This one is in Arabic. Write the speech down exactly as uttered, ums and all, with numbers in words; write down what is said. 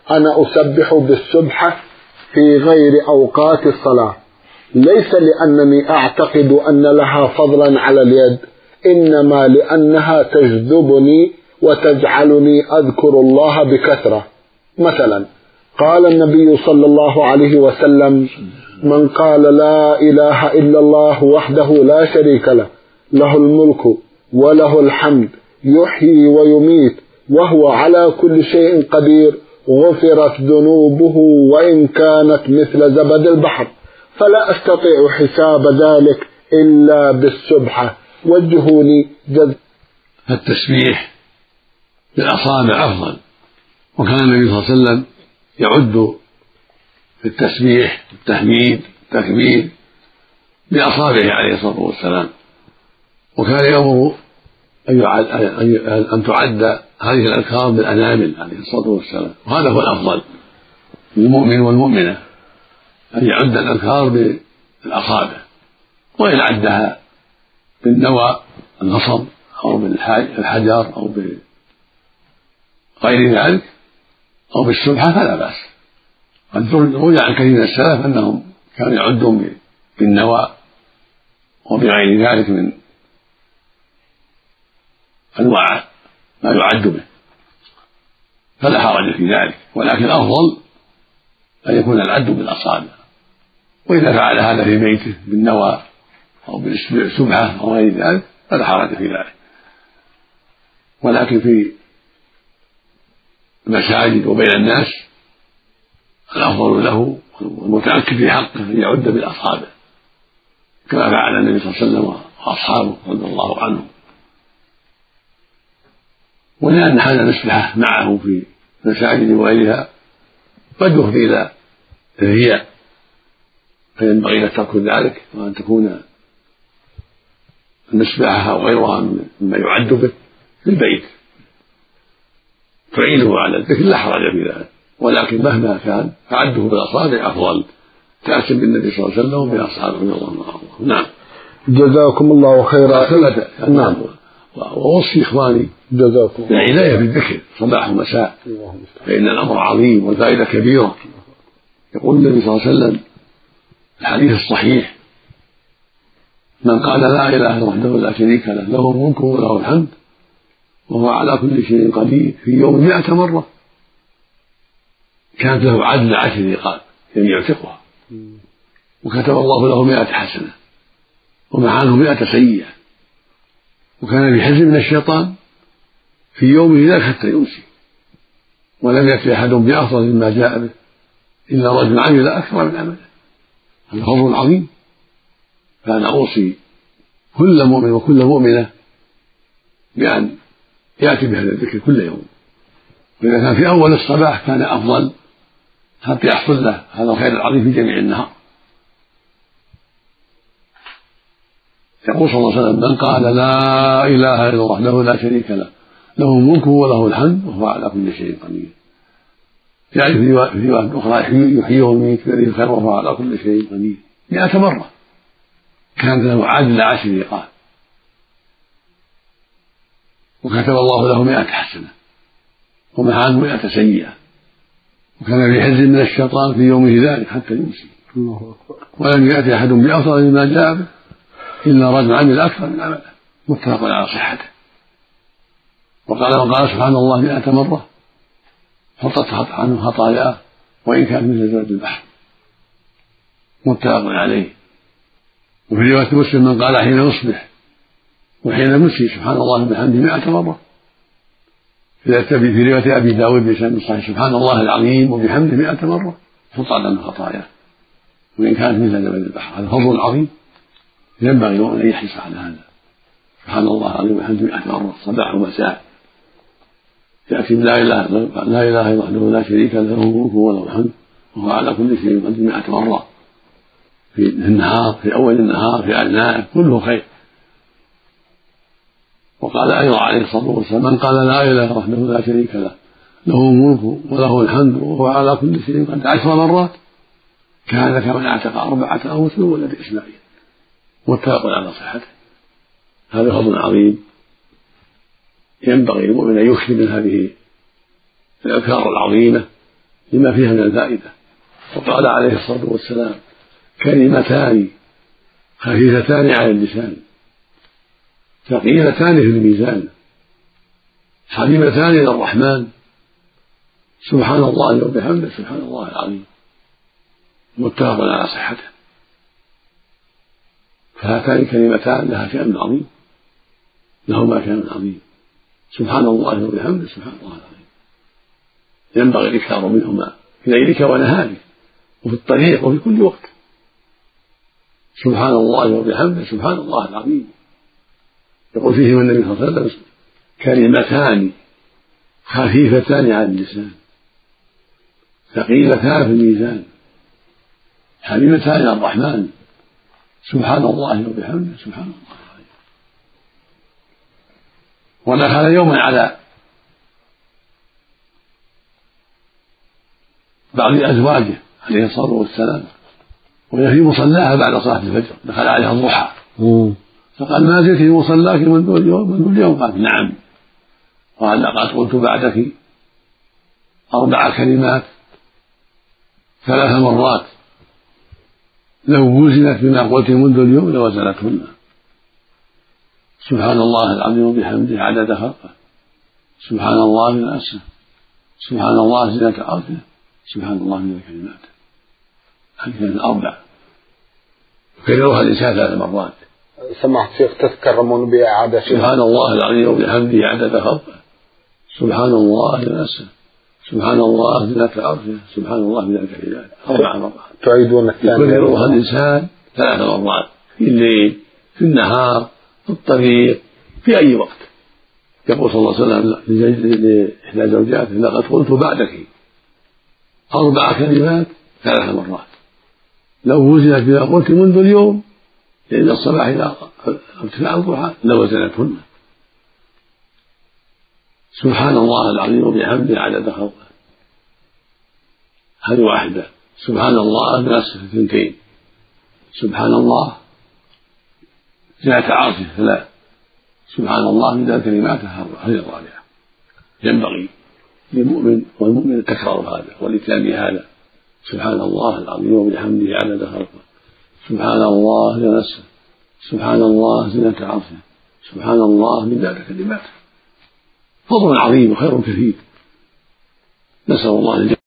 أنا أسبح بالسبحة في غير أوقات الصلاة، ليس لأنني أعتقد أن لها فضلا على اليد، إنما لأنها تجذبني وتجعلني أذكر الله بكثرة. مثلا قال النبي صلى الله عليه وسلم: من قال لا إله إلا الله وحده لا شريك له، له الملك وله الحمد يحيي ويميت وهو على كل شيء قدير، غفرت ذنوبه وإن كانت مثل زبد البحر، فلا أستطيع حساب ذلك إلا بالسبحة. وجهوني جذب. فالتسبيح بالأصابع أفضل، وكان النبي صلى الله عليه وسلم يعد في التسبيح التحميد التكبير بأصابعه عليه الصلاة والسلام، وكان يأمر أن تعد هذه الأذكار بالأنامل عليه الصلاة والسلام، وهذا هو الأفضل للمؤمن والمؤمنة أن يعد الأذكار بالأصابع، وإن عدها بالنوى النصب أو بالحجر أو بغير ذلك أو بالسبحة فلا بأس. قد روي عن كثير من السلف أنهم كانوا يعدون بالنوى وبغير ذلك من أنواع ما يعد به، فلا حرج في ذلك، ولكن الأفضل أن يكون العد بالأصابع، وإذا فعل هذا في بيته بالنوى أو بالسبحة أو غير ذلك فلا حرج في ذلك. ولكن في المساجد وبين الناس الأفضل له والمتأكد في حقه أن يعد بالأصابع كما فعل النبي صلى الله عليه وسلم وأصحابه رضي الله عنهم. ولأن هذا نسبحه معه في المساجد وغيرها قد يفضي إلى الرياء، فينبغي أن ترك ذلك، وأن تكون المسبحة أو غيرها مما يعد به في البيت تعينه على الذكر لا حرج في ذلك، ولكن مهما كان فعده بالأصابع أفضل تأسم بالنبي صلى الله عليه وسلم وبأصحابه رضي الله عنهم. نعم. جزاكم الله خيرا. نعم. وأوصي إخواني جزاكم بالعناية بالذكر صباح ومساء، فإن الأمر عظيم والفائدة كبيرة. يقول النبي صلى الله عليه وسلم الحديث الصحيح: من قال لا إله إلا الله وحده لا شريك له، له الملك وله الحمد وهو على كل شيء قدير، في يوم مئة مرة كانت له عدل عشر رقاب يعني يعتقها، وكتب الله له مئة حسنة ومع عنه مئة سيئة، وكان بحزب من الشيطان في يومه ذاك حتى يمسي، ولم يأتي أحد بأفضل مما جاء به إلا رجل عمل أكثر من عمله. هذا فضل عظيم، فأنا أوصي كل مؤمن وكل مؤمنة بأن يأتي بهذا الذكر كل يوم، وإذا كان في أول الصباح كان أفضل حتى يحصل له هذا الخير العظيم في جميع النهار. يقول صلى الله عليه وسلم: من قال لا إله إلا الله وحده لا شريك له، له الملك وله الحمد وهو على كل شيء قدير. يعني في رواية أخرى: يحيي ويميت بيده الخير وهو على كل شيء قدير، مئة مرة كانت له عدل عشر رقاب، وكتب الله له مئة حسنة ومع عنه مئة سيئة، وكان في حزب من الشيطان في يومه ذلك حتى يمسي، ولم يأتي أحد بأفضل مما جاء به إلا رجل عمل أكثر من عمله، متفق على صحته. وقال وقال سبحان الله مئة مرة حطت عنه خطاياه وإن كان مثل زبد البحر، متفق عليه. وفي رواية مسلم: من قال حين يصبح وحين يمسي سبحان الله وبحمده مئة مرة. في رواية أبي داود بسند صحيح: سبحان الله العظيم وبحمده مئة مرة حطت عنه خطاياه وإن كانت مثل زبد البحر. هذا فضل عظيم ينبغي أن يحرص على هذا. سبحان الله العظيم وبحمده مئة مرة صباح ومساء، يأتي لا إله لا إله إلا وحده لا شريك له، له الملك وله الحمد وهو على كل شيء قدير مئة مرة في النهار، في أول النهار، في أثناءه، كله خير. وقال أيضا عليه الصلاة والسلام: من قال لا إله وحده لا شريك له، له الملك وله الحمد وهو على كل شيء قدير عشر مرات كان كمن اعتق أربعة أنفس من ولد إسماعيل، متفق على صحته. هذا فضل عظيم ينبغي للمؤمن أن يكثر من هذه الأذكار العظيمة لما فيها من الفائدة. وقال عليه الصلاة والسلام: كلمتان خفيفتان على اللسان ثقيلتان في الميزان حبيبتان إلى الرحمن سبحان الله وبحمده سبحان الله العظيم. متفق على صحته. فهاتان كلمتان لها شأن عظيم، لهما شأن عظيم. سبحان الله وبحمده سبحان الله العظيم، ينبغي الإكثار منهما في ليلك ونهارك وفي الطريق وفي كل وقت. سبحان الله وبحمده سبحان الله العظيم. يقول فيهما النبي صلى الله عليه وسلم: كلمتان خفيفتان على اللسان ثقيلتان في الميزان حبيبتان إلى الرحمن سبحان الله وبحمده سبحان الله العظيم. ودخل يوما على بعض أزواجه عليه الصلاة والسلام وهي في مصلاها بعد صلاة الفجر، دخل عليها الضحى فقال: ما زلت في مصلاك منذ اليوم؟ منذ اليوم؟ قال: نعم. قال: لقد قلت بعدك أربع كلمات ثلاث مرات لو وزنت بما قلت منذ اليوم لوزنتهن: سبحان الله العظيم وبحمده عدد خلقه، سبحان الله نفسه، سبحان الله زينة عرشه، سبحان الله من كلماته. هذه كانت أربع كررها الإنسان ثلاث مرات. سمعت شيخ تتكرمون بإعادة سبحان الله العظيم وبحمده عدد خلقه، سبحان الله نفسه، سبحان الله زينة عرشه، سبحان الله من كلماته. أربع مرات تعيدون الثانية يكررها الإنسان ثلاث مرات في الليل، في النهار، في الطريق، في أي وقت. يقول صلى الله عليه وسلم لإحدى زوجاته: لقد قلت بعدك أربع كلمات ثلاث مرات لو وزنت بما قلت منذ اليوم لأن الصباح إلى ارتفاع الضحى لوزنتهن: سبحان الله العظيم وبحمده عدد خلقه، هذه واحدة. سبحان الله بنفسه اثنتين، سبحان الله زينة عرشه ثلاث، سبحان الله من ذات كلماته هذه الرابعة. ينبغي للمؤمن والمؤمن تكرار هذا والإتيان بهذا: سبحان الله العظيم وبحمده عدد خلقه، سبحان الله بنفسه، سبحان الله زينة عرشه، سبحان الله من ذات كلماته. فضل عظيم وخير كثير. نسأل الله